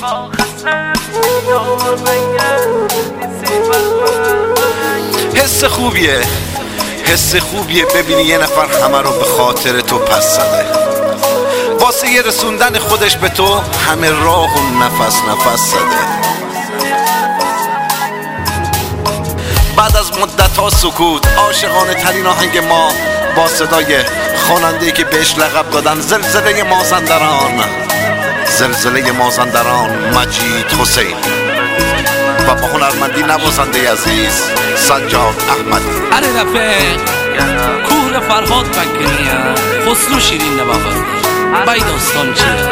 حس خوبیه ببینی یه نفر همه رو به خاطر تو پس زده، واسه یه رسوندن خودش به تو همه راه و نفس زده. بعد از مدت ها سکوت، عاشقانه ترین آهنگ ما با صدای خواننده‌ای که بهش لقب دادن زلزله مازندران مجید حسین و با هنرمندی نوازنده عزیز سجاد احمدی. اره رفیق کوه فرهاد بکنیم خسرو شیرین نباید بای داستان چیه؟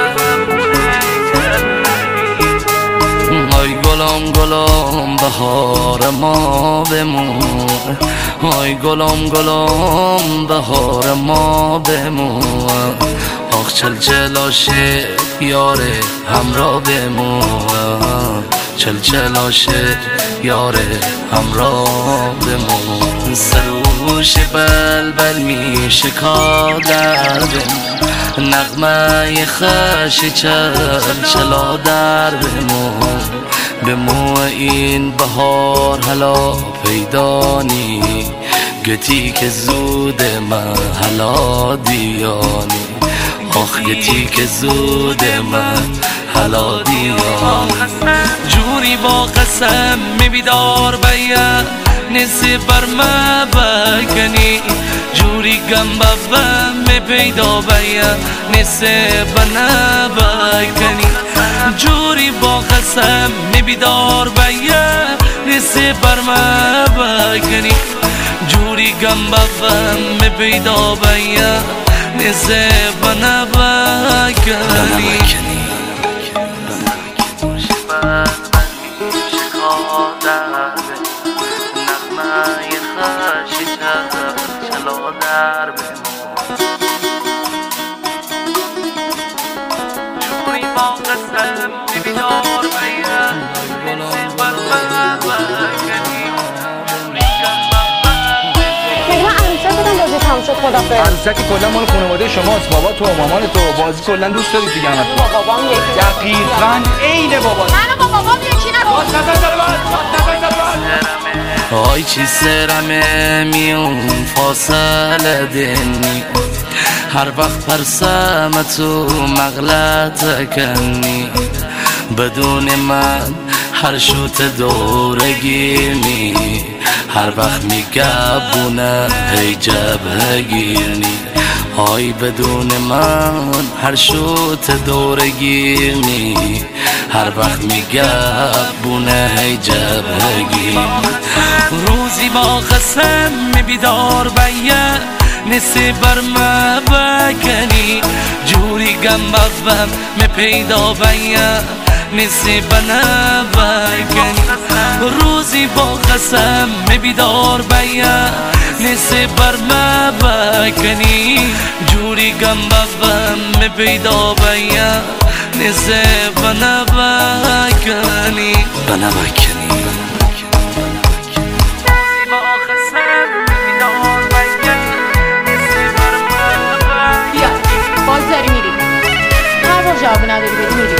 آی گلام گلام بهار ما بمون، آی گلام گلام بهار ما بمون، آخ چل عاشق یاره همراه بمون، چل عاشق یاره همراه بمون. سروش بلبل میشه کادر بمون، نغمه خش چلا در بمون، بمون این بهار حالا پیدا نی، گتی که زود من حالا دیانی، آخ گتی که زود من حالا دیانی. جوری با قسم میبیدار بیا نسی بر ما بکنی، جوری گم بفم پیدا بیا نسی بنا بکنی، جوری با قسم میبیدار بیا نسی بر ما بکنی، جوری گم بفم پیدا بیا نسی بنا بکنی. عروسکی کلا مال خانواده شماست، بابا تو مامان تو بازی کلا دوست دارید دیگه همتون. بابام یکی دقیقاً عین بابا. منو با بابام یکی نگو. آی چی سرمه میون فاصله دنی، هر وقت پرسم تو مغلط کنی، بدون من هر شوت دورگیرنی، هر وقت میگبونه هی جبه گیرنی، آی بدون من هر شوت دورگیرنی، هر وقت میگبونه هی جبه گیرنی. روزی با قسم میبیدار بیا نسی بر ما بکنی، جوری گم بفم می پیدا بیا نسی بنا بکنی، روزی با قسم می بیدار بیا نسی بر ما بکنی، جوری گم بفم می پیدا بیا نسی بنا بکنی. جواب نداری بدی میری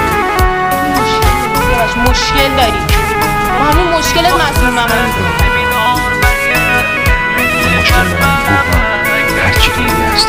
مشکل داری، ما همون مشکلت مسئول من میدونم. مشکل من هر چی دیگه هست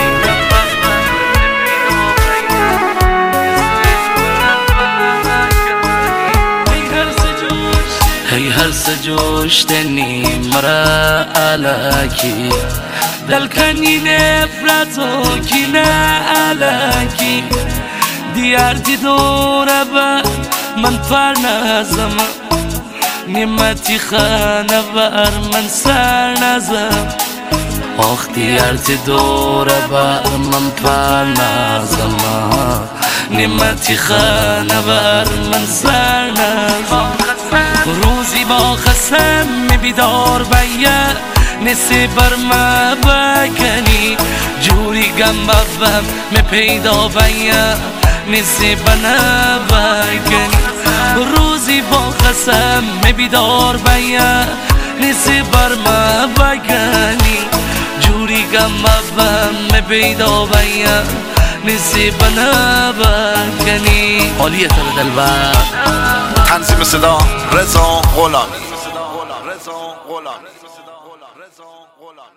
هی هر سجوشتنی مرا علکی، دل کنی نفرت و کینه علکی، دیارتی دوره با من پر نزم، نعمتی خانه بر من سر نزم، آخ دیارتی دوره با من پر نزم، نعمتی خانه بر من سر نزم. روزی با قسم می بیدار بیا نسی بر ما بکنی، جوری گم بفم می پیدا بیا نسی بنا بکنی، روزی با قسم می بیدار بیا نسی بر ما بکنی، جوری گم بفم می پیدا بیا نصیب نبکنی حالیه تر دلبر. تنظیم صدا رضا غلامی.